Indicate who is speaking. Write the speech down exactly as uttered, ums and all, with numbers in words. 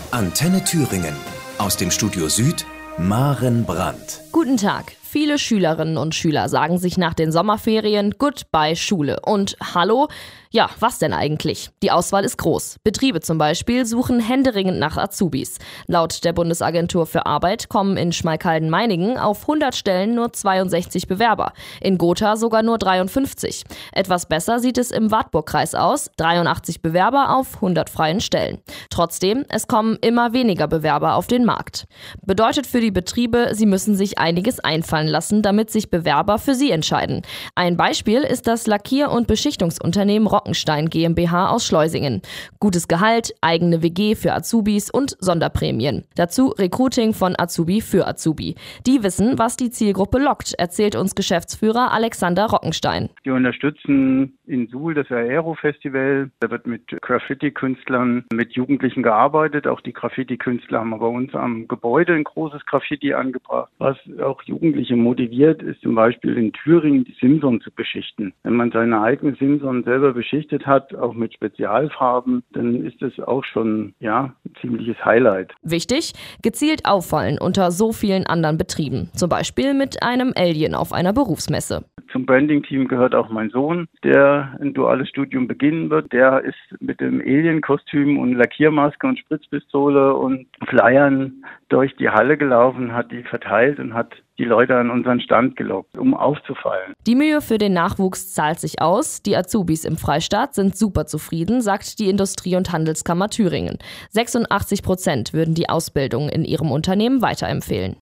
Speaker 1: Antenne Thüringen. Aus dem Studio Süd, Maren Brandt.
Speaker 2: Guten Tag. Viele Schülerinnen und Schüler sagen sich nach den Sommerferien Goodbye Schule. Und hallo? Ja, was denn eigentlich? Die Auswahl ist groß. Betriebe zum Beispiel suchen händeringend nach Azubis. Laut der Bundesagentur für Arbeit kommen in Schmalkalden-Meiningen auf hundert Stellen nur zweiundsechzig Bewerber. In Gotha sogar nur dreiundfünfzig. Etwas besser sieht es im Wartburgkreis aus. dreiundachtzig Bewerber auf hundert freien Stellen. Trotzdem, es kommen immer weniger Bewerber auf den Markt. Bedeutet für die Betriebe, sie müssen sich einiges einfallen lassen, damit sich Bewerber für sie entscheiden. Ein Beispiel ist das Lackier- und Beschichtungsunternehmen Rockenstein GmbH aus Schleusingen. Gutes Gehalt, eigene W G für Azubis und Sonderprämien. Dazu Recruiting von Azubi für Azubi. Die wissen, was die Zielgruppe lockt, erzählt uns Geschäftsführer Alexander Rockenstein.
Speaker 3: Wir unterstützen in Suhl das Aero-Festival. Da wird mit Graffiti-Künstlern, mit Jugendlichen gearbeitet. Auch die Graffiti-Künstler haben bei uns am Gebäude ein großes Graffiti angebracht. Was auch Jugendliche motiviert, ist zum Beispiel in Thüringen die Simson zu beschichten. Wenn man seine eigene Simson selber beschichtet hat, auch mit Spezialfarben, dann ist das auch schon ja, ein ziemliches Highlight.
Speaker 2: Wichtig, gezielt auffallen unter so vielen anderen Betrieben. Zum Beispiel mit einem Alien auf einer Berufsmesse.
Speaker 3: Zum Branding-Team gehört auch mein Sohn, der ein duales Studium beginnen wird. Der ist mit dem Alien-Kostüm und Lackiermaske und Spritzpistole und Flyern durch die Halle gelaufen, hat die verteilt und hat die Leute an unseren Stand gelockt, um aufzufallen.
Speaker 2: Die Mühe für den Nachwuchs zahlt sich aus. Die Azubis im Freistaat sind super zufrieden, sagt die Industrie- und Handelskammer Thüringen. sechsundachtzig Prozent würden die Ausbildung in ihrem Unternehmen weiterempfehlen.